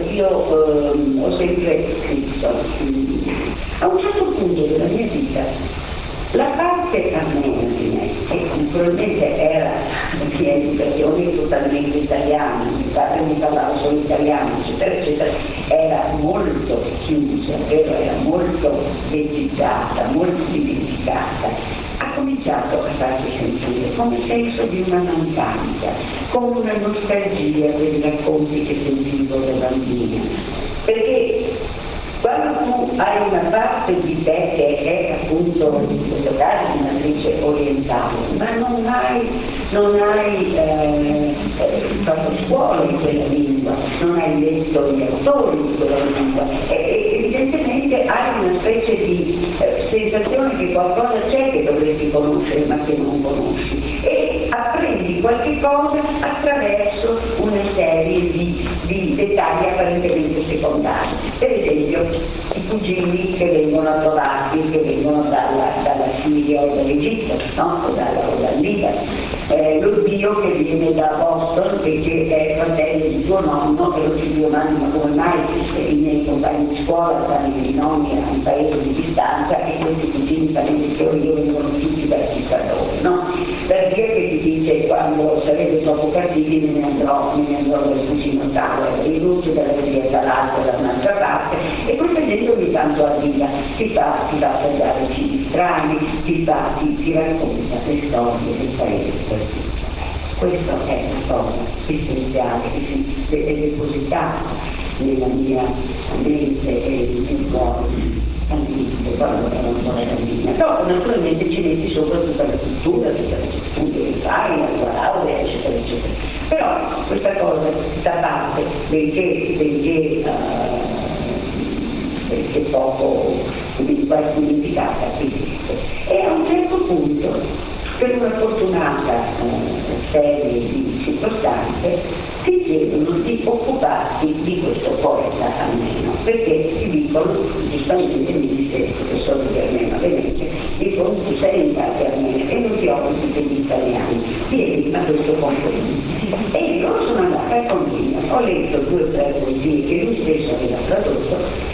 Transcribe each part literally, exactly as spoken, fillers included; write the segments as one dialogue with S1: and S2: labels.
S1: io ehm, ho sempre scritto, a un certo punto della mia vita, la parte armena di me, che naturalmente era la mia educazione totalmente italiana, mi padre mi parlava solo italiano, eccetera, eccetera, era molto chiusa, vero? Era molto vetizzata, molto dimenticata. Ha cominciato a farsi sentire come senso di una mancanza, come una nostalgia dei racconti che sentivo da bambina. Perché quando tu hai una parte di te che è appunto, in questo caso, di matrice orientale, ma non hai, non hai eh, fatto scuola in quella lingua, non hai letto gli autori di quella lingua, e, e evidentemente hai una specie di eh, sensazione che qualcosa c'è che dovresti conoscere ma che non conosci, e apprendi qualche cosa attraverso una serie di, di dettagli apparentemente secondari. Per esempio i cugini che vengono trovati, che vengono dalla, dalla Siria o dall'Egitto, no? o, dalla, o dal Libano, eh, lo zio che viene da Boston e che è fratello di tuo nonno, e lo zio Mani, ma come mai eh, i miei compagni di scuola sanno i nomi a un paese di distanza, e questi cugini parenti che ho io vengono tutti da chissà dove, no? La zia che ti dice quando sarete troppo cattivi me ne andrò, me ne andrò dal cugino tale, e l'ultimo dalla zia dall'altra, da un'altra parte, e questa gente ogni tanto arriva, ti fa, ti fa assaggiare cibi strani, ti, fa, ti, ti racconta le storie del paese. Questa è una cosa essenziale che si è depositata nella mia mente e nel mio cuore all'inizio, quando ero ancora bambina. Però naturalmente ci metti sopra tutta la cultura, tutte le studie che fai, la tua laurea, eccetera, eccetera. Però questa cosa da parte, benché, benché uh, che poco quasi dimenticata esiste, e a un certo punto, per una fortunata eh, serie di circostanze, ti chiedono di occuparti di questo poeta armeno, perché ti dicono, giustamente mi disse il professore di armeno a Venezia, dicono tu sei in parte armena e non ti occupi degli italiani, vieni a questo convegno. E io sono andata al convegno, ho letto due o tre poesie che lui stesso aveva tradotto,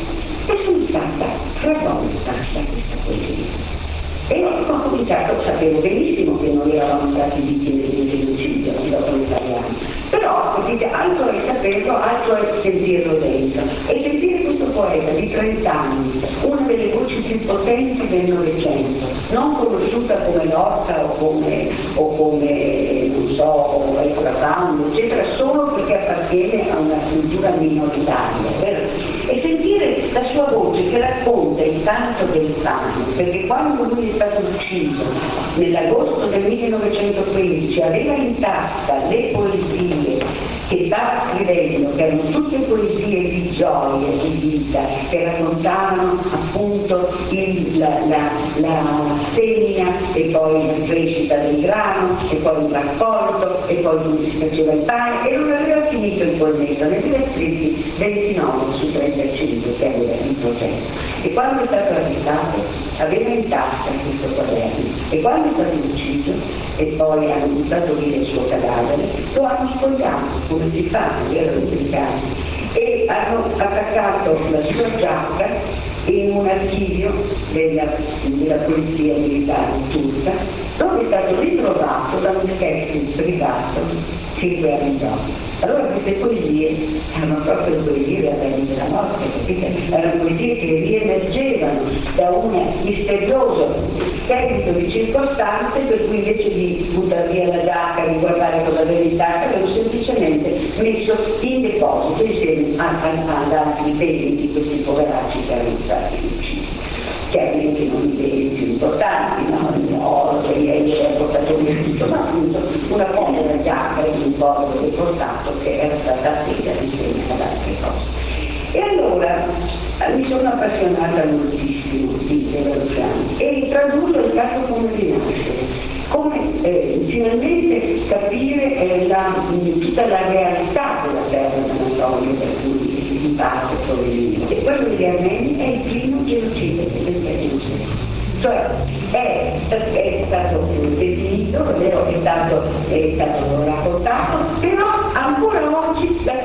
S1: e sono stata travolta da questa poesia. E ho cominciato, sapevo benissimo che noi eravamo stati vittime di un genocidio dopo l'italiano, però altro è saperlo, altro è sentirlo dentro. E sentire questo poeta di trenta anni, una delle voci più potenti del Novecento, non conosciuta come Lorca o come, o come non so, Ezra Pound, eccetera, solo perché appartiene a una cultura minoritaria, vero? E sentire la sua voce che racconta il canto del cane, perché quando lui è stato ucciso nell'agosto del millenovecentoquindici aveva in tasca le poesie che stava scrivendo, che erano tutte poesie di gioia, di vita, che raccontavano appunto il, la, la, la semina e poi la crescita del grano e poi il raccolto e poi come si faceva il pane, e non aveva finito il polmetto, ne aveva scritti ventinove su trentacinque che aveva in progetto. E quando è stato arrestato aveva in tasca questo quaderno, e quando è stato ucciso e poi hanno buttato via il suo cadavere, lo hanno spogliato, come si fa, erano i casi, e hanno attaccato la sua giacca in un archivio della, della polizia militare turca, dove è stato ritrovato da un detective privato cinque anni dopo. Allora queste poesie erano proprio le poesie della vita della morte, capite? Erano poesie che riemergevano da un misterioso seguito di circostanze per cui invece di buttare via la giacca, di guardare cosa aveva in tasca, avevano semplicemente messo in deposito insieme ad altri beni di questi poveracci che erano stati uccisi. Chiaramente non i beni più importanti, no? Il oro che lei era portato via tutto, ma appunto una povera giacca di un povero deportato che era stata attesa insieme ad altre cose. E allora mi sono appassionata moltissimo di Verociani e tradurlo è stato come rinascere, come eh, finalmente capire eh, la, tutta la realtà della terra d'Anatolia per cui si parte provenire. E quello degli armeni è il primo genocidio del ventesimo secolo. Cioè è, è stato definito, è vero, è stato, è stato raccontato, però ancora oggi la consapevolezza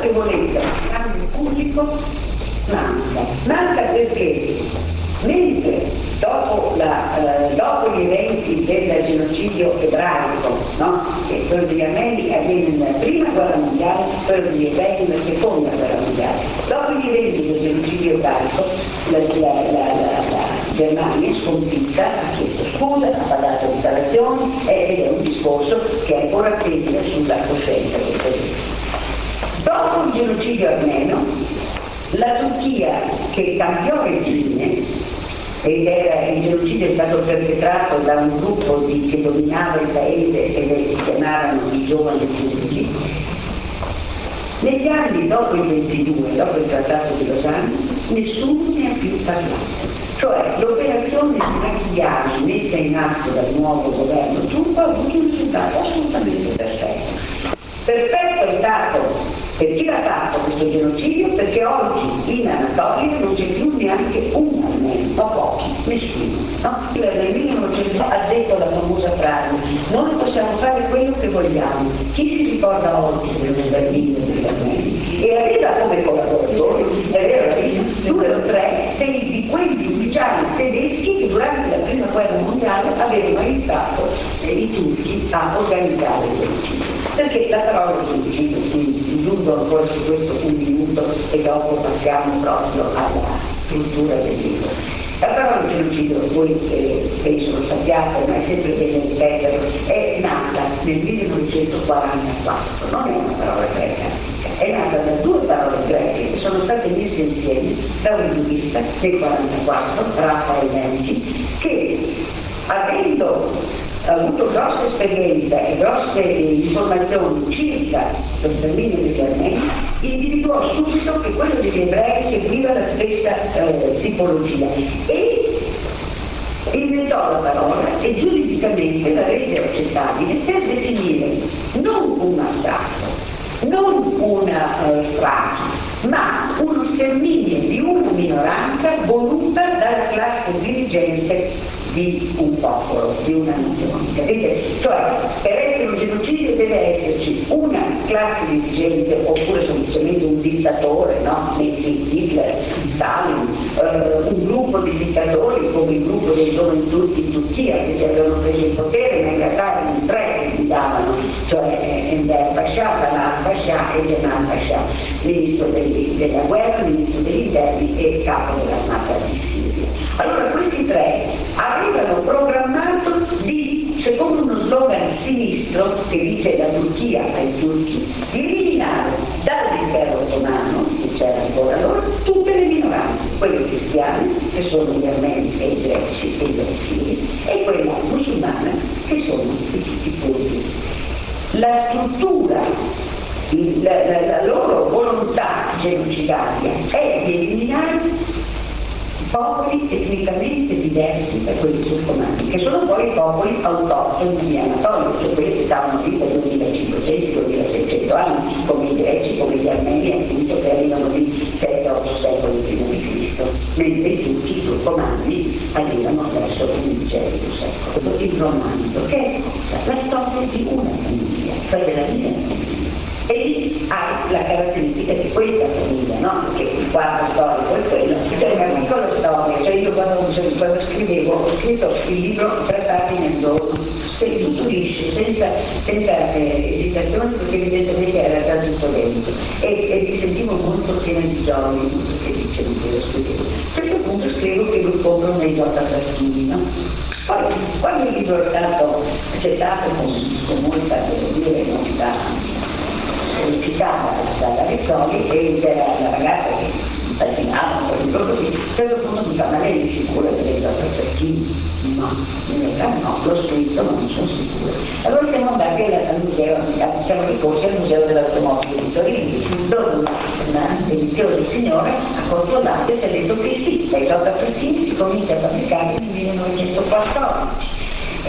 S1: consapevolezza del cambio pubblico manca. Manca perché mentre dopo, la, eh, dopo gli eventi del genocidio ebraico, no? Che quello degli armeni avviene nella prima guerra mondiale, quello degli ebrei nella seconda guerra mondiale, dopo gli eventi del genocidio ebraico la, la, la, la, la Germania sconfitta ha chiesto scusa, ha pagato riparazioni ed è un discorso che ancora pende sulla coscienza dei tedeschi. Dopo il genocidio armeno, la Turchia, che cambiò regime, ed era, il genocidio è stato perpetrato da un gruppo di, che dominava il paese e si chiamavano i giovani turchi, negli anni dopo il ventidue, dopo il trattato di Losanna, nessuno ne ha più parlato. Cioè l'operazione di maquillaggio messa in atto dal nuovo governo turco ha avuto un risultato assolutamente perfetto. Perfetto è stato per chi l'ha fatto questo genocidio, perché oggi in Anatolia non c'è più neanche un armeno, o pochi, nessuno. No? Nel millenovecento ha detto la famosa frase: noi possiamo fare quello che vogliamo. Chi si ricorda oggi dello sterminio degli armeni? E aveva come collaboratori, aveva due o tre dei, di quegli ufficiali tedeschi che durante la prima guerra mondiale avevano aiutato eh, i turchi a organizzare il genocidio. Perché la parola genocidio, illudo ancora su questo un minuto e dopo passiamo proprio alla struttura del libro. La parola genocidio, voi eh, penso lo sappiate, ma è sempre bene ripeterlo, è nata nel millenovecentoquarantaquattro, non è una parola greca, è nata da due parole greche che sono state messe insieme da un linguista del quarantaquattro, Raffaele Nenci, che avendo avuto grossa esperienza e grosse informazioni circa lo sterminio degli armeni, individuò subito che quello degli ebrei seguiva la stessa eh, tipologia e inventò la parola e giuridicamente la rese accettabile per definire non un massacro, non una uh, strage, ma uno sterminio di una minoranza voluta dalla classe dirigente di un popolo, di una nazione. Capite? Cioè, per essere un genocidio deve esserci una classe dirigente oppure semplicemente un dittatore, no? Hitler, Stalin, eh, un gruppo di dittatori come il gruppo dei giovani turchi in Turchia che si avevano preso il potere, ma in realtà erano tre che guidavano, cioè Enver Pasha, Salah Pasha e Jemal Pasha, ministro degli, della guerra, ministro degli interni e capo dell'armata di Siria. Allora questi tre avevano programmato di, secondo uno slogan sinistro che dice la Turchia ai turchi, di eliminare dall'impero ottomano, che c'era ancora allora, tutte le minoranze, quelle cristiane, che sono gli armeni e i greci e gli assiri, e quella musulmana, che sono i curdi. La struttura, la, la, la loro volontà genocidaria è di eliminare popoli etnicamente diversi da quelli turcomani, che sono poi popoli autoctoni di Anatolia, cioè quelli che stavano lì per duemilacinquecento duemilaseicento anni, come i greci, come gli armeni, appunto, che arrivano lì sette otto secoli prima di Cristo, mentre i turchi turcomani arrivano verso il undicesimo secolo. Il romanzo, che è la storia di una famiglia, cioè della mia famiglia. E lì hai la caratteristica di questa famiglia, no? Perché il quadro storico è quello, cioè una piccola storia, cioè io quando, quando scrivevo, ho scritto il libro tre pagine al giorno, tutto liscio, senza, senza eh, esitazioni, perché evidentemente era già tutto dentro e, e mi sentivo molto piena di gioia, molto felice di quello che scrivevo. A un certo punto scrivo che lui compra un idiota Fraschini, no? Poi quando il libro è stato accettato con, con molta, devo dire, molta verificata dalla Rizzoli e c'era la ragazza che pattinava un po' di proprio così, a un certo punto mi fa: ma lei è sicura che lei gioca per chi? No, in realtà no, l'ho scritto ma non sono sicura. Allora siamo andati al museo, siamo ricorsi al museo dell'automobile di Torino, dove una, una deliziosa signora ha controllato e ci ha detto che sì, lei gioca per chi si comincia a fabbricare nel millenovecentoquattordici. E,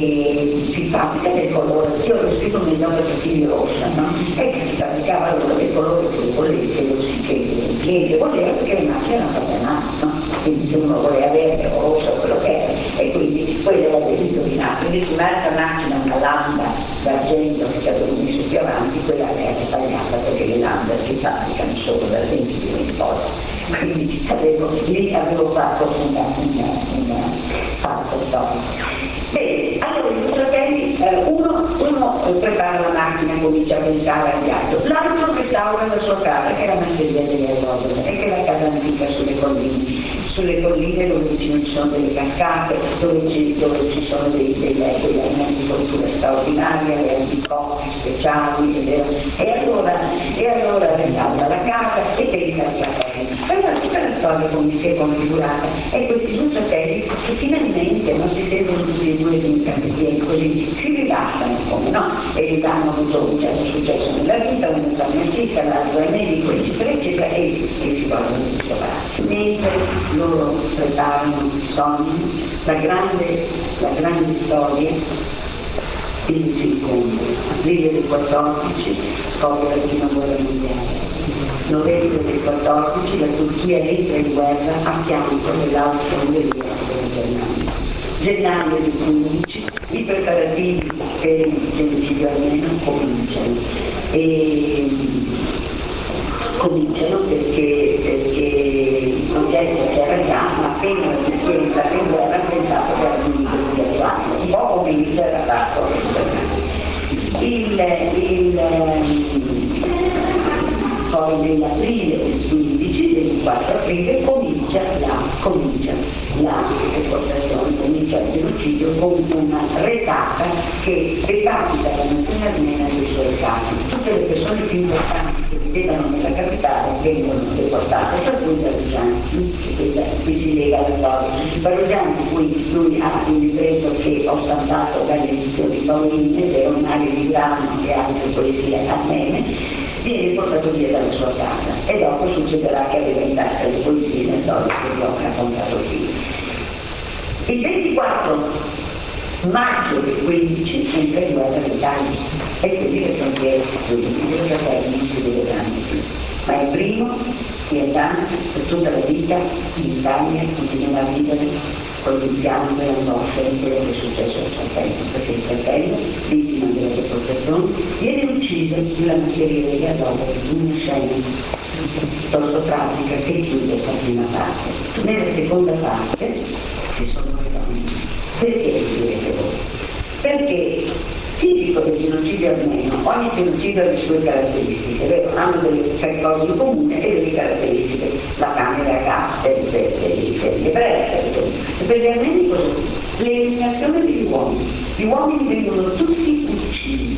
S1: e si fabbrica del colore, io ho scritto un esempio per fili rossa, no? E si fabbricava allora del colore che voleva, che il cliente voleva, perché le macchine erano fatte a mano, no? Quindi se uno voleva verde o rosso o quello che era, e quindi quella era indovinato, invece un'altra macchina, una landa d'argento che avevo messo più avanti, quella era sbagliata perché le lande si fabbricano solo da venti di posto. Quindi avevo, lì avevo fatto una, una, una falsa storia. Bene, allora i due fratelli, eh, uno, uno prepara la macchina e comincia a pensare al viaggio, l'altro restaura la sua casa, che era una sedia delle Rodole, e che è la casa antica sulle colline, sulle colline dove vicino ci sono delle cascate, dove ci, dove ci sono dei, delle, delle agricoltura straordinaria, dei albicocchi speciali, e, e allora, e allora restaura la casa e pensa al fratello. Allora tutta la storia come si è configurata e questi due fratelli che finalmente non si sentono tutti e due di un così, si rilassano come no, e hanno avuto un certo successo nella vita, uno fa musicista, l'altro è medico, eccetera, eccetera, e, e si vogliono ritrovare. Mentre loro preparano, sognano, la grande, la grande storia di si incontra. Aprile del quattordici scoppia la prima guerra mondiale. Novembre del quattordici la Turchia entra in guerra a fianco dell'Austria-Ungheria e della Germania. Gennaio del quindici i preparativi per il genocidio armeno cominciano. E cominciano perché, perché il progetto c'era già, ma appena la Turchia è entrata in guerra ha pensato che era finito di viaggiare, un po' come Hitler era fatto. Il, il, poi nell'aprile del quindici, del quattro aprile, comincia la, comincia la deportazione, comincia il genocidio con una retata che recapita la nazione armena dei suoi casi. Tutte le persone più importanti che vivevano nella capitale vengono deportate, per cui Parugiani, qui si lega la storia. Parugiani, di cui lui ha un libretto che ho stampato dalle edizioni Paolini, ed è un aria di grano e altre poesie armene, viene portato via dalla sua casa e dopo succederà che aveva in tasca le poesie nel storia che vi ho raccontato qui. Il ventiquattro maggio del quindici entra in guerra l'Italia e quindi le frontiere si chiudono, i fratelli non si vedranno più. Ma il primo, Gaetano, per tutta la vita in Italia continuerà a vivere con l'impianto e l'angoscia di quello che è successo al fratello, perché il fratello, vittima della deportazione, viene ucciso nella masseria dopo una scena piuttosto tragica che chiude la prima parte. Nella seconda parte ci sono le donne. Perché direte voi? Perché tipico del genocidio armeno, ogni genocidio ha le sue caratteristiche, vero? Hanno delle tre cose in comune e delle caratteristiche, la camera a gas per, per, per, per gli ebrei, per, per gli armeni così, l'eliminazione degli uomini, gli uomini vengono tutti uccisi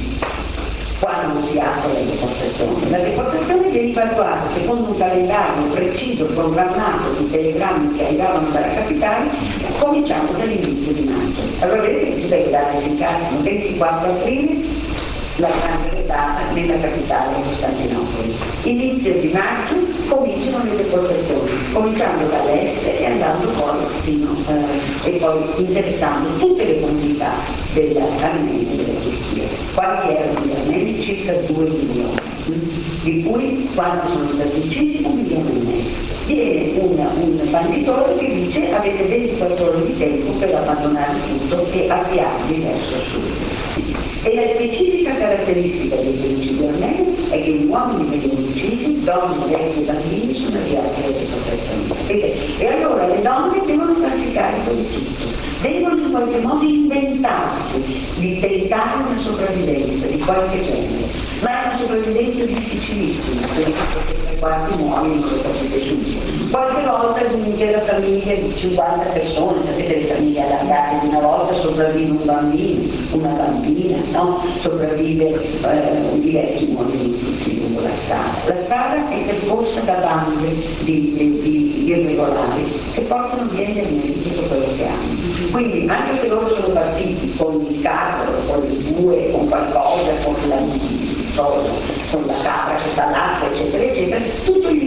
S1: quando si apre la deportazione. La deportazione veniva attuata secondo un calendario preciso, programmato di telegrammi che arrivavano dalla capitale, cominciando dall'inizio di maggio. Allora vedete che tutte le date si incastrano. Ventiquattro aprile la grande retata nella capitale Costantinopoli. Inizio di maggio cominciano le deportazioni, cominciando dall'est e andando poi fino eh, e poi interessando tutte le comunità dell'Armenia e della Turchia. Quanti erano gli armeni? Circa due milioni, di cui quando sono stati uccisi un milione e mezzo. Viene un, un banditore che dice avete ventiquattro ore di tempo per abbandonare tutto e avviarvi verso sud. E la specifica caratteristica del genocidio armeno è che gli uomini vengono uccisi, donne, vecchi e bambini sono avviati alla deportazione. E allora le donne devono farsi carico di tutto, devono in qualche modo inventarsi di tentare una sopravvivenza di qualche genere, ma è una sopravvivenza difficilissima, perché tre quarti muoiono, non lo capite subito. Qualche volta un'intera famiglia di cinquanta persone, sapete le famiglie allargate di una volta, sopravvive un bambino, una bambina, no? Sopravvive eh, diversi muoiono tutti lungo la strada. La strada è percorsa da bande di, di, di irregolari che portano via gli armeni tutto quello che hanno. Quindi anche se loro sono partiti con il carro, con il bue, con qualcosa, con la, con la capra che sta all'acqua, eccetera, eccetera, tutto gli viene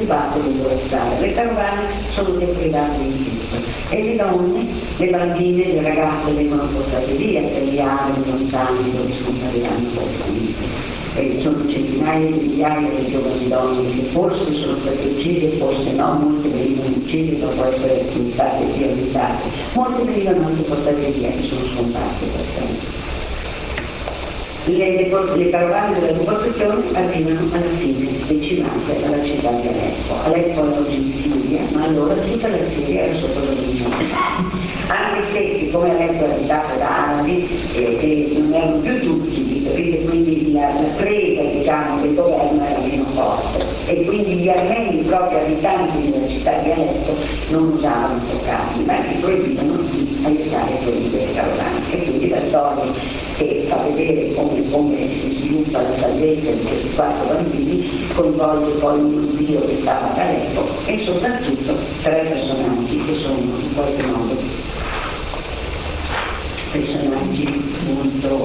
S1: parte dove stare. Le carovane sono deprivate di tutto e le donne, le bambine, le ragazze vengono portate via per gli aree lontani dove scompariranno queste. Eh, sono centinaia di migliaia di giovani donne che forse sono state uccise, forse no, molte venivano uccise dopo essere state riabilitate, molte venivano anche portate via e sono scomparse per sempre. Le, deport- le carovane della deportazione arrivano alla fine, decimate alla città di Aleppo. Aleppo è oggi in Siria, ma allora tutta la Siria era sotto dominio. Anche se, siccome Aleppo è abitata da arabi e eh, non erano più tutti, capite? Quindi la, la presa, diciamo, del governo era meno forte e quindi gli armeni, i propri abitanti della città di Aleppo, non usavano toccarli, ma gli proibivano di aiutare quelli delle carovane. E quindi la storia che fa vedere come, come si sviluppa la salvezza di questi quattro bambini coinvolge poi uno zio che stava a Aleppo e soprattutto tre personaggi che sono in qualche modo personaggi molto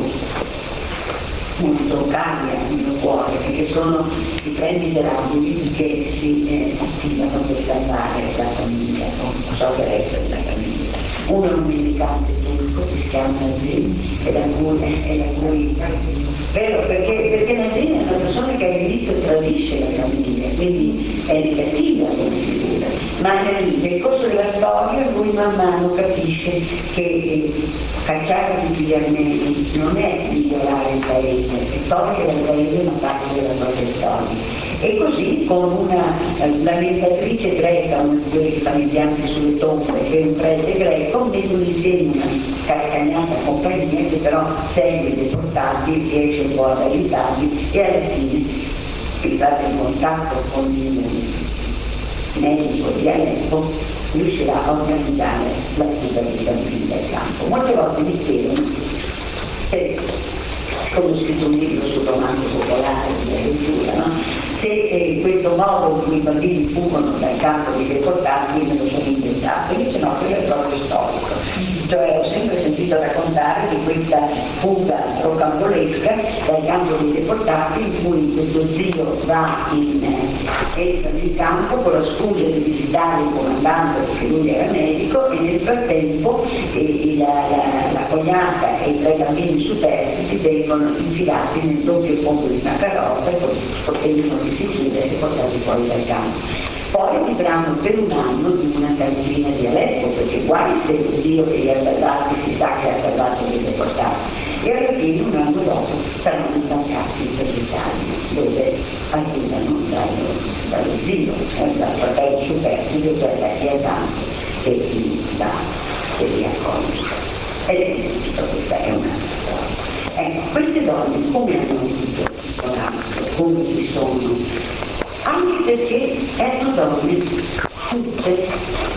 S1: molto cari al mio cuore, perché sono i tre miserabili che si eh, attivano per salvare la famiglia o sopperezza della famiglia. Uno è un mendicante turco che si chiama Nazim e la cui, è la cui vero, perché, perché Nazim è una persona che all'inizio tradisce la famiglia, quindi è negativa come figura, ma nel corso della storia lui man mano capisce che eh, cacciare tutti gli armeni non è migliorare il paese, è togliere al paese una parte della propria storia. E così con una eh, lamentatrice greca, una di quelle che fanno i bianchi sulle tombe, e un prete greco, mettono insieme una carcagnata compagnia che però segue i deportati, riesce un po' ad aiutarli e alla fine, entrate in contatto con il medico di Aleppo, riuscirà a organizzare la fuga dei bambini dal campo. Molte volte mi chiedono se, come ho scritto un libro sul romanzo popolare di avventura, no? se eh, questo modo in cui i bambini fuggono dal campo dei deportati me lo sono inventato, invece no, quello è proprio storico. Cioè ho sempre sentito raccontare di questa fuga rocambolesca dal campo dei deportati in cui questo zio va in, eh, entra nel campo con la scusa di visitare il comandante perché lui era medico e nel frattempo eh, la, la, la cognata e i tre bambini superstiti vengono infilati nel doppio fondo di una carrozza e potevano che si chiude e portati fuori dal campo. Poi vivranno per un anno in una cantina di Aleppo, perché guai se lo zio che li ha salvati si sa che ha salvato dei deportati. E alla fine, un anno dopo, saranno imbarcati per l'Italia, dove arrivano dallo, dallo zio, eh, dal fratello superstite, per la pietà che li dà, che li accoglie. Ed è tutto, questa è un'altra storia. Ecco, queste donne come hanno avuto il coraggio, come si sono, anche perché erano donne tutte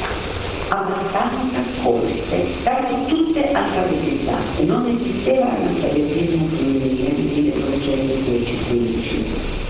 S1: abbastanza colte, erano tutte alfabetizzate, non esisteva l'alfabetismo femminile nelle procedure dieci quindici.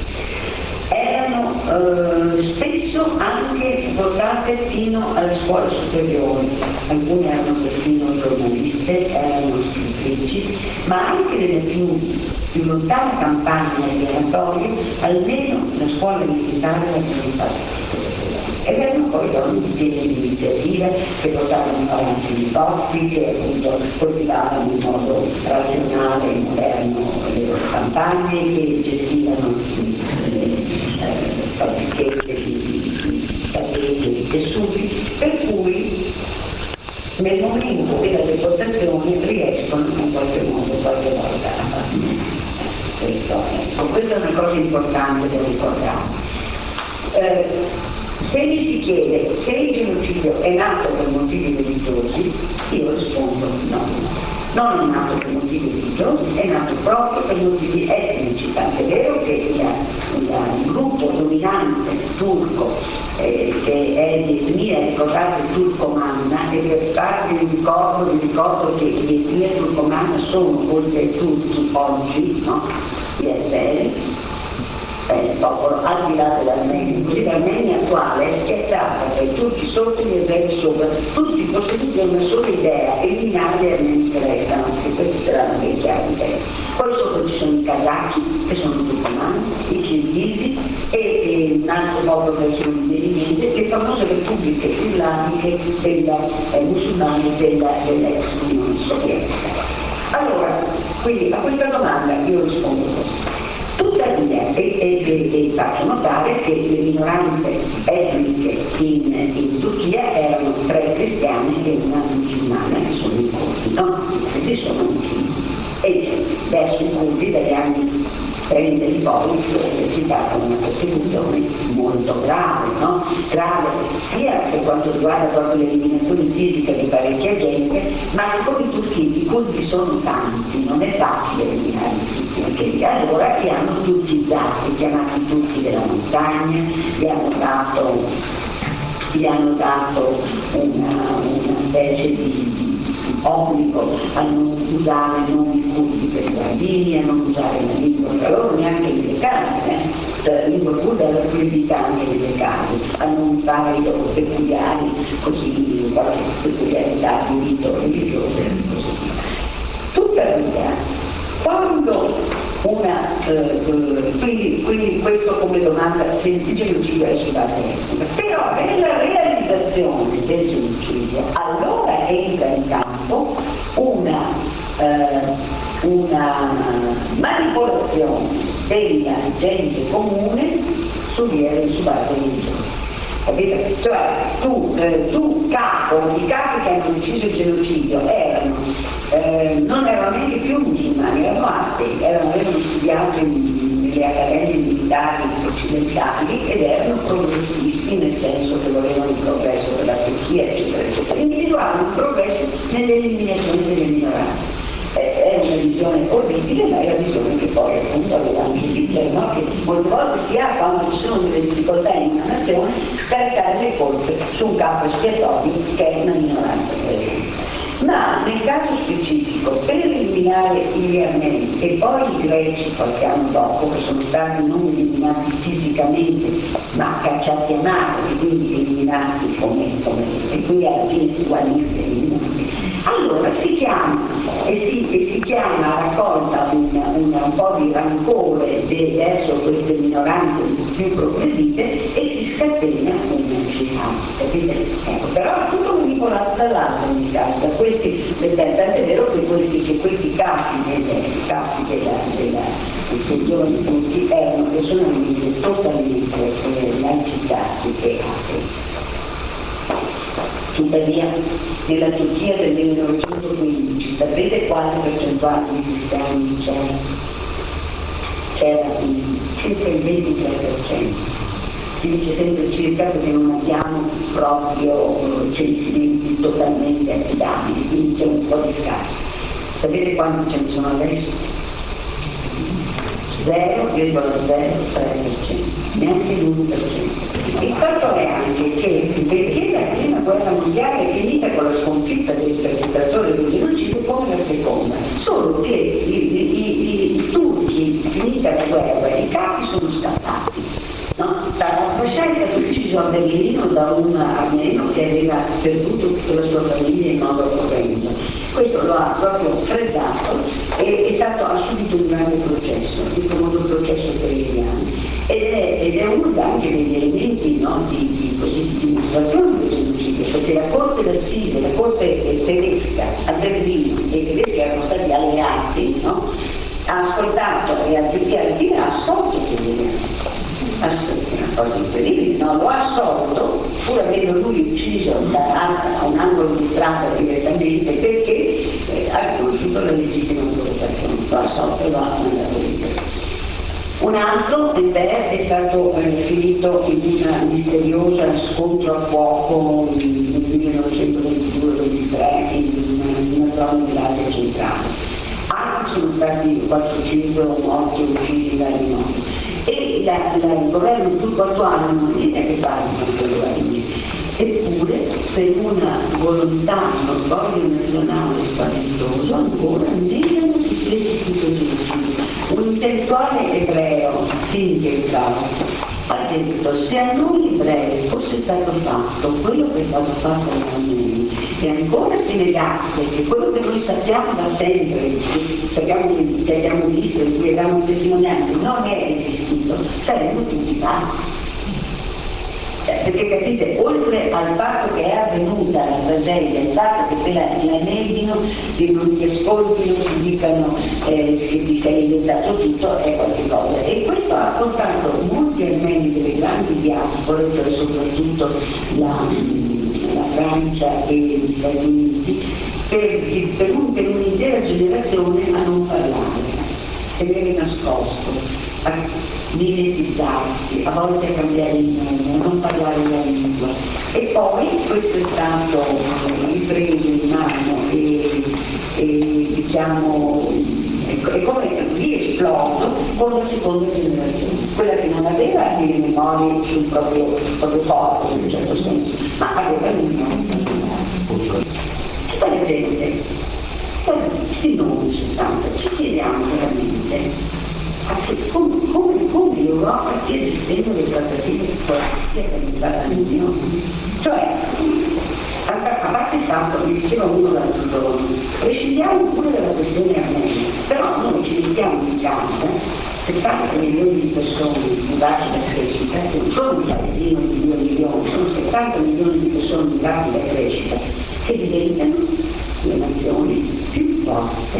S1: Erano eh, spesso anche portate fino alle scuole superiori, alcune erano perfino giornaliste, erano scrittrici, ma anche nelle più, più lontane campagne di Anatolia, almeno la scuola militare l'avevano fatta. Ed erano poi donne piene di iniziativa che portavano avanti i negozi, che appunto coltivavano in modo razionale e moderno le loro campagne, che gestivano le fabbrichette di tappeti e di tessuti, per cui nel momento della deportazione riescono in qualche modo qualche volta a fare questo. Ecco, questa è una cosa importante da ricordare. Eh, Se mi si chiede se il genocidio è nato per motivi religiosi, io rispondo no. Non è nato per motivi religiosi, è nato proprio per motivi etnici. Tant'è vero che il, il, il gruppo dominante turco, eh, che è di etnia, ricordate, turcomanna, e per farvi un ricordo, vi ricordo che le etnie turcomanna sono, oltre ai turchi oggi, no? Gli azeri, il popolo al di là dell'Armenia, così l'Armenia quale è schiacciata tra i turchi sotto e gli ebrei sopra, tutti posseduti da una sola idea, eliminare gli armeni che restano, che questi saranno ben chiari in testa. Poi sopra ci sono i kazaki, che sono turcomani, i kirghisi e, e un altro popolo che sono niente, le famose repubbliche islamiche della, eh, musulmane della, dell'ex Unione Sovietica. Allora, quindi a questa domanda io rispondo così. Tuttavia, e, e, e, e faccio notare che le minoranze etniche in, in Turchia erano tre cristiane e una musulmana, che sono i curdi, no? Quindi sono musulmani. E verso i curdi dagli anni trenta in poi si è esercitata una persecuzione molto grave, no? Grave sia per quanto riguarda proprio l'eliminazione fisica di parecchia gente, ma siccome i turchi, i curdi sono tanti, non è facile eliminare tutti, perché allora li hanno turchizzati, chiamati turchi della montagna, gli hanno dato, gli hanno dato una, una specie di obbligo a non usare nomi curdi per i bambini, a non usare la lingua tra loro, neanche nelle case, eh? Cioè, la lingua curda era proibita anche nelle case, a non fare i loro peculiari, così, qualche peculiarità di rito religioso e così via. Tuttavia, quando una, eh, quindi, quindi questo come domanda semplice genocidio è su base etnica, però nella realizzazione del genocidio allora entra in campo una, eh, una manipolazione della gente comune su, su base religiosa. Capite? Cioè tu, eh, tu capo, i capi che hanno deciso il genocidio erano, eh, non erano neanche più musulmani, erano atei, erano, avevano studiato in, nelle accademie militari occidentali ed erano progressisti, nel senso che volevano il progresso della Turchia, eccetera, eccetera. Individuavano il progresso nell'eliminazione delle minoranze. È una visione orribile, ma è la visione che poi appunto aveva anche Hitler, no? Che molte volte si ha, quando ci sono delle difficoltà in una nazione, scaricare le colpe su un capo espiatorio che è una minoranza presente. Ma nel caso specifico, per eliminare gli armeni e poi i greci qualche anno dopo, che sono stati non eliminati fisicamente, ma cacciati a mare e quindi eliminati come, come e quindi alla fine ugualmente eliminati, allora si chiama e si, e si chiama a raccolta una, una, un po' di rancore de, verso queste minoranze più progredite e si scatena una città, capite? Ecco, però è tutto manipolato dall'altro in caso, da questi, tant'è vero che questi, che questi capi, delle, capi della, della istruzione tutti erano personalmente totalmente eh, laicizzati e atei. Tuttavia, nella Turchia del millenovecentoquindici, sapete quante percentuali di cristiani c'era? C'era circa il ventitré per cento. Si dice sempre circa perché non abbiamo proprio censimenti totalmente affidabili, quindi c'è un po' di scarto. Sapete quanti ce ne sono adesso? zero virgola zero tre per cento, neanche l'uno per cento. Il fatto è anche che perché la prima guerra mondiale è finita con la sconfitta dei perpetratori del genocidio come la seconda, solo che i, i, i, i turchi, finita la guerra, i capi sono scappati. No? La Pascià è stato ucciso a Berlino da un armeno che aveva perduto tutta la sua famiglia in modo orrendo. Questo lo ha proprio freddato e è stato, ha subito un grande processo, il famoso processo peregriniano, ed è, ed è uno anche degli elementi, no, di, di, così, di dimostrazione del genocidio, perché la corte d'Assise, la corte tedesca a Berlino, e i tedeschi erano stati alleati, no, ha ascoltato e alla fine ha assolto Pellegrino. Assolutamente una cosa incredibile, no? Lo ha assolto, pur avendo lui ucciso da a un angolo di strada direttamente, perché eh, ha riconosciuto la legittima collocazione, lo ha assolto e lo ha mandato libero. Un altro invece è stato eh, finito in una misteriosa scontro a fuoco nel millenovecentodue ventitré in, in una zona dell'Asia centrale. Altri sono stati quattrocento morti o uccisi dai noti. E la, la, il governo turco attuale non ha niente a che fare con quello lì. Eppure, per una volontà, un orgoglio nazionale spaventoso, ancora negano che sia esistito il genocidio. Un intellettuale ebreo, Finkelkraut, ha detto, se a noi ebrei fosse stato fatto quello che è stato fatto agli armeni, e ancora si negasse che quello che noi sappiamo da sempre, che sappiamo che abbiamo visto, di cui abbiamo testimonianze, non è esistito, saremmo tutti pazzi. Perché capite, oltre al fatto che è avvenuta la tragedia, il fatto che te la, la neghino, che non ti ascoltino, ti dicano eh, che ti sei inventato tutto, è qualche cosa. E questo ha portato molti armeni delle grandi diaspore, cioè soprattutto la, la Francia e gli Stati Uniti, per, per, un, per un'intera generazione a non parlare, tenere nascosto, a mimetizzarsi, a volte a cambiare il nome, a non parlare la lingua. E poi questo è stato ripreso in mano e, e diciamo è come riesploso con la seconda generazione, quella che non aveva le memorie sul proprio, sul proprio corpo in un certo senso, ma aveva le memorie. E quella gente, tutti noi in sostanza, ci chiediamo veramente Come, come, come l'Europa stia gestendo le trattative politiche, no? Cioè, a, a parte il fatto, mi diceva uno l'altro giorno, prescindiamo pure dalla questione armena, però noi ci mettiamo in casa settanta milioni di persone mudate da crescita, che non sono un paesino di due milioni, sono settanta milioni di persone mudate da crescita, che diventano le nazioni più forti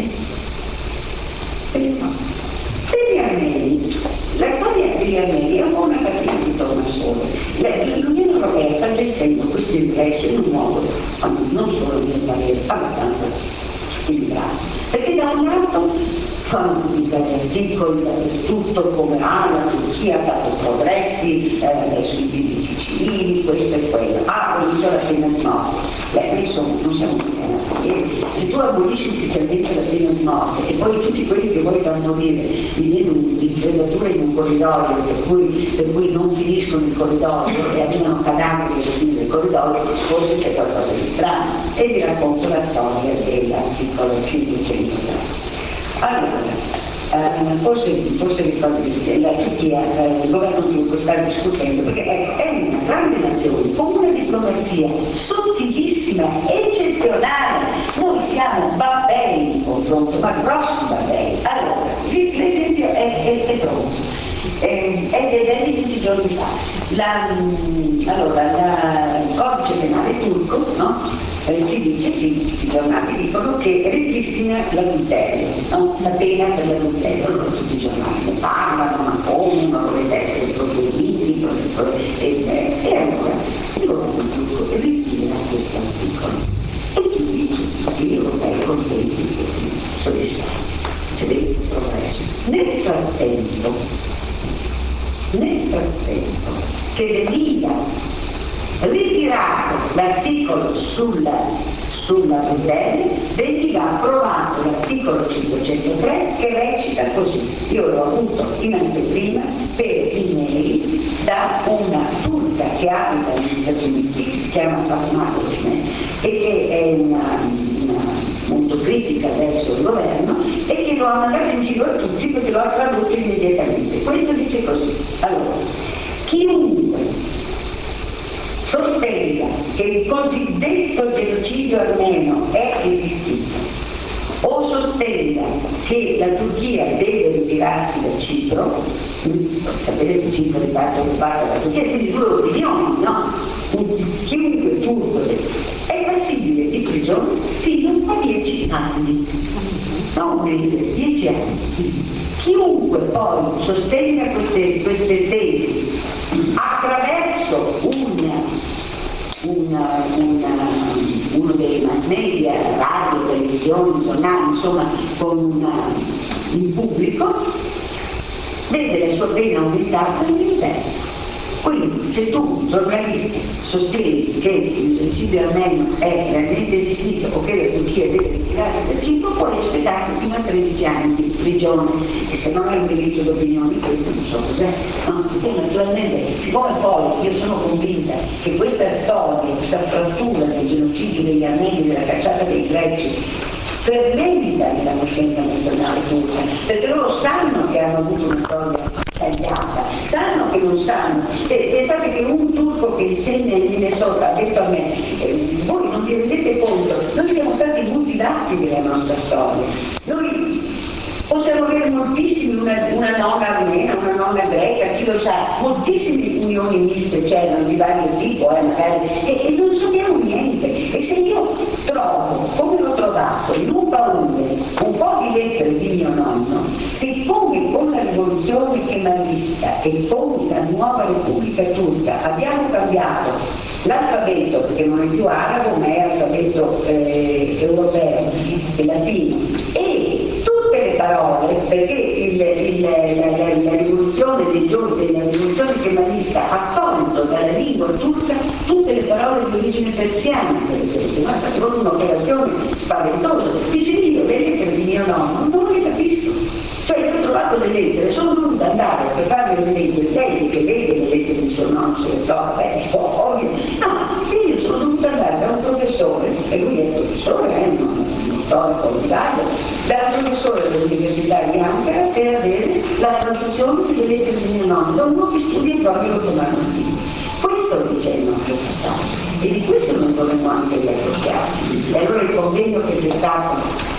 S1: per il mondo. Per gli armeni, la storia degli armeni è un po' una partita di torna solo. L'Unione Europea sta gestendo questo ingresso in un modo, non solo di maniera abbastanza squilibrato, perché da un lato fanno tutti gli articoli dappertutto come ah, la Turchia ha fatto progressi eh, sui diritti civili, questo e quello, ah, l'isola pena di morte. Beh, insomma, non siamo più se tu abolisci ufficialmente la pena di morte e poi tutti quelli che vogliono morire vivono in fregatura in un corridoio per cui, per cui non finiscono il corridoio e arrivano cadaveri alla fine del corridoio, forse c'è qualcosa di strano. E vi racconto la storia dell'articolo cinquecentotré. Allora, Uh, forse, forse ricordi che la Turchia, uh, il governo turco sta discutendo perché ecco, è una grande nazione con una diplomazia sottilissima, eccezionale. Noi siamo babbei in confronto, ma grossi babbei. Allora, l'esempio è, è, è pronto. Eh, è di tutti i giorni fa. La, allora, la, il codice penale turco, no? Eh, si dice, sì, i giornali dicono che ripristina l'adulterio, no? La pena per l'adulterio, non tutti i giornali ne parlano, ma come, ma dovete essere proibiti, e, e allora il governo turco ritira questo articolo e tutti, tutti gli europei contenti e soddisfatti, c'è del progresso. Nel frattempo, nel frattempo che veniva ritirato l'articolo sulla, sulla tutela, veniva approvato l'articolo cinquecentotré che recita così. Io l'ho avuto in anteprima per email da una turca che abita negli Stati Uniti, si chiama Fatma Osman, e che è una, una molto critica verso il governo e che lo ha mandato in giro a tutti perché lo ha tradotto immediatamente. Questo dice così. Allora, chiunque sostenga che il cosiddetto genocidio armeno è esistito o sostenga che la Turchia deve ritirarsi da Cipro, sapete che Cipro è parte occupata dalla Turchia, quindi due opinioni, no? Chiunque turco è passibile di prigione fino a dieci anni, non un mese, dieci anni. Chiunque poi sostenga queste, queste tesi attraverso una, una, una, uno dei mass media, radio, televisione, giornali, insomma, con una, in pubblico, vede la sua pena aumentata in diverso. Quindi se tu, giornalisti, sostieni che il genocidio armeno è realmente esistito o che la Turchia deve ritirarsi da Cipro, puoi aspettare fino a tredici anni di prigione, e se non è un diritto d'opinione questo non so cos'è, no? E naturalmente, siccome poi io sono convinta che questa storia, questa frattura del genocidio degli armeni, della cacciata dei greci, fermenta nella coscienza nazionale turca, perché loro sanno che hanno avuto una storia tagliata, sanno che non sanno. E, pensate che un turco che insegna in Minnesota ha detto a me, eh, voi non vi rendete conto, noi siamo stati mutilati della nostra storia, noi possiamo avere moltissimi, una, una nonna armena, una nonna greca, chi lo sa, moltissime unioni miste c'erano di vario tipo, eh, magari, e, e non sappiamo niente. E se io trovo, come l'ho trovato, in un baule, un po' di lettere di mio nonno, se come con la rivoluzione kemalista e con la nuova Repubblica Turca abbiamo cambiato l'alfabeto, perché non è più arabo ma è alfabeto eh, europeo e latino, e tutte le parole, perché il, il, la, la, la rivoluzione dei giorni, la rivoluzione kemalista ha tolto dalla lingua turca tutte le parole di origine persiana, per esempio, ma è stata proprio un'operazione spaventosa. Dice io, le lettere di mio nonno non le capisco. Cioè io ho trovato le lettere, sono dovuta andare per farmi le lettere, lei che vede le lettere di suo nonno, se le trova, beh, ovvio. No, sì, io sono dovuta andare da un professore, e lui è professore, eh, non, non storico d'Italia, dal professore dell'Università di Ankara per avere la traduzione delle lettere di mio nonno, da uno che studia proprio l'ottomano. Questo dice il nostro passato, e di questo noi dovremmo anche riappropriarci. E allora il convegno che c'è stato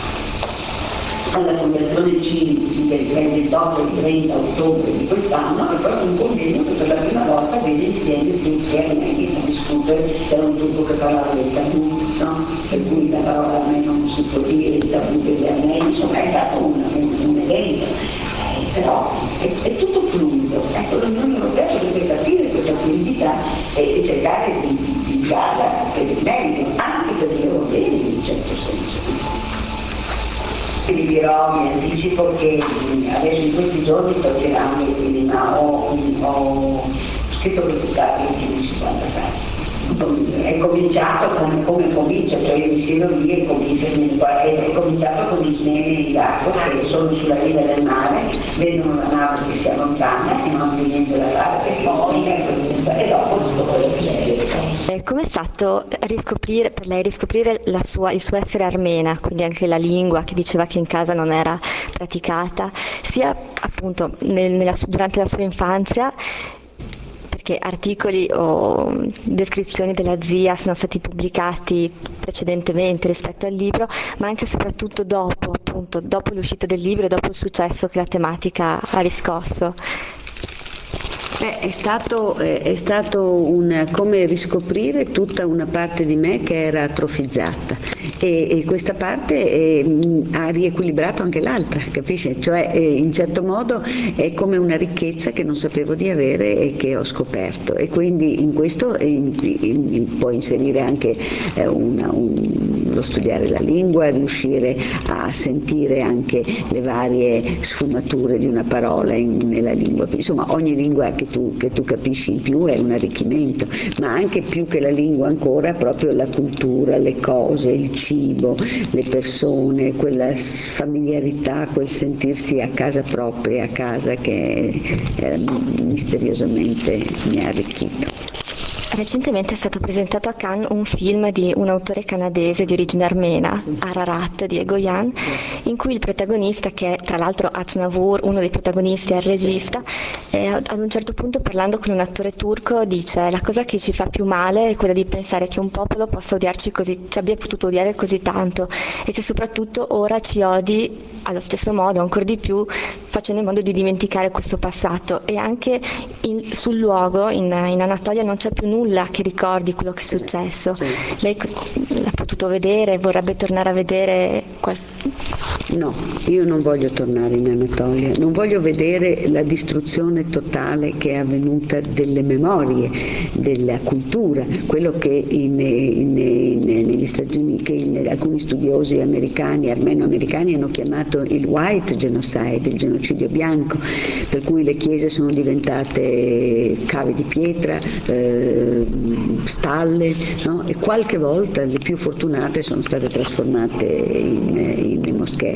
S1: alla Fondazione Cini del ventotto e trenta ottobre di quest'anno è proprio un convegno che per la prima volta vede insieme tutti armeni a discutere. C'era un turco che parlava del tabù, no? Per cui la parola a me non si può dire, il tabù degli armeni, insomma è stato un, un, un evento, eh, però è, è tutto fluido. Ecco, l'Unione Europea dovrebbe capire questa fluidità e, e cercare di, di usarla per il meglio, anche per gli europei in un certo senso. Vi dirò, mi anticipo che adesso in questi giorni sto girando il film, ma ho, ho scritto questi stati in cinquanta anni. È cominciato come, come comincia, cioè io mi siedo lì e comincia, è cominciato con Ismene e Isacco che sono sulla riva del mare, vedono la nave che si allontana e non hanno niente da fare perché poi e dopo tutto quello che c'è.
S2: Come è stato riscoprire, per lei riscoprire la sua, il suo essere armena, quindi anche la lingua che diceva che in casa non era praticata, sia appunto nel, nella, durante la sua infanzia, perché articoli o descrizioni della zia sono stati pubblicati precedentemente rispetto al libro, ma anche e soprattutto dopo, appunto, dopo l'uscita del libro e dopo il successo che la tematica ha riscosso.
S3: Eh, è stato, eh, è stato un, come riscoprire tutta una parte di me che era atrofizzata e, e questa parte eh, ha riequilibrato anche l'altra, capisci? Cioè eh, in certo modo è come una ricchezza che non sapevo di avere e che ho scoperto, e quindi in questo eh, in, in, in, puoi inserire anche eh, una, un, lo studiare la lingua, riuscire a sentire anche le varie sfumature di una parola in, nella lingua, insomma ogni lingua che tu, che tu capisci in più è un arricchimento, ma anche più che la lingua ancora proprio la cultura, le cose, il cibo, le persone, quella familiarità, quel sentirsi a casa propria, a casa che eh, misteriosamente mi ha arricchito.
S2: Recentemente è stato presentato a Cannes un film di un autore canadese di origine armena, Ararat di Egoyan, in cui il protagonista, che è tra l'altro Aznavour, uno dei protagonisti, è il regista, eh, ad un certo punto parlando con un attore turco dice: la cosa che ci fa più male è quella di pensare che un popolo possa odiarci così, ci abbia potuto odiare così tanto, e che soprattutto ora ci odi allo stesso modo, ancora di più, facendo in modo di dimenticare questo passato. E anche in, sul luogo, in, in Anatolia, non c'è più nulla che ricordi quello che è successo. Lei l'ha potuto vedere, vorrebbe tornare a vedere qual...
S3: No, io non voglio tornare in Anatolia, non voglio vedere la distruzione totale che è avvenuta delle memorie, della cultura, quello che in, in, in, negli Stati Uniti, che in, alcuni studiosi americani, armeno-americani hanno chiamato il white genocide, il genocidio bianco, per cui le chiese sono diventate cave di pietra, eh, stalle, no? E qualche volta le più fortunate sono state trasformate in, in moschee.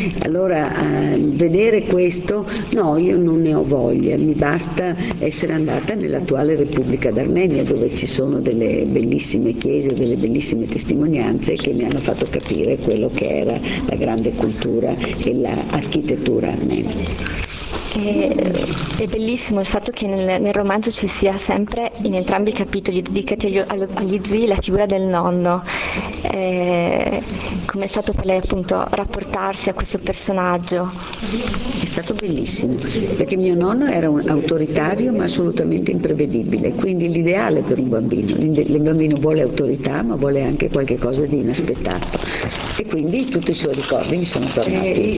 S3: Allora eh, vedere questo, no, io non ne ho voglia, mi basta essere andata nell'attuale Repubblica d'Armenia, dove ci sono delle bellissime chiese, delle bellissime testimonianze che mi hanno fatto capire quello che era la grande cultura e l'architettura armena.
S2: E, è bellissimo il fatto che nel, nel romanzo ci sia sempre in entrambi i capitoli dedicati agli, agli zii la figura del nonno. E, come è stato per lei appunto rapportarsi a questo personaggio?
S3: È stato bellissimo, perché mio nonno era un autoritario ma assolutamente imprevedibile, quindi l'ideale per un bambino. Il bambino vuole autorità ma vuole anche qualche cosa di inaspettato, e quindi tutti i suoi ricordi mi sono tornati.